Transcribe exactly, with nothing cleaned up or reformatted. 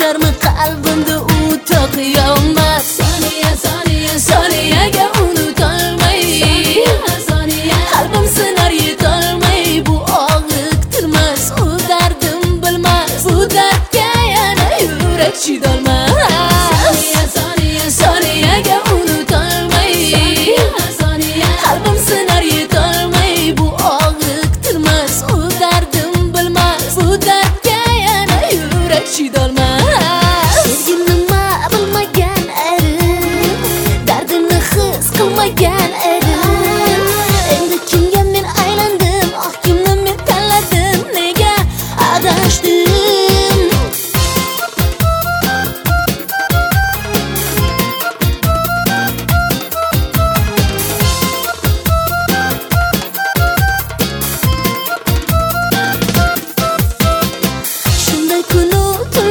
bo'larmi qalbimda u to'qiyolmas. Soniya soniya soniyaga unutolmay, qalbim sinar yetolmay, bu og'riq tirmas, u dardim bilmas, bu dardga yana yurak chidolmas. Soniya soniya soniyaga unutolmay, qalbim sinar yetolmay, bu og'riq tirmas, u dardim bilmas, bu dardga yana yurak chidolmas. Sevgi nima bilmagan edim, dardimni his qilmagan edim. Endi kimga men aylandim, oh kimni men tanladim, nega adashdim? Shunday kunu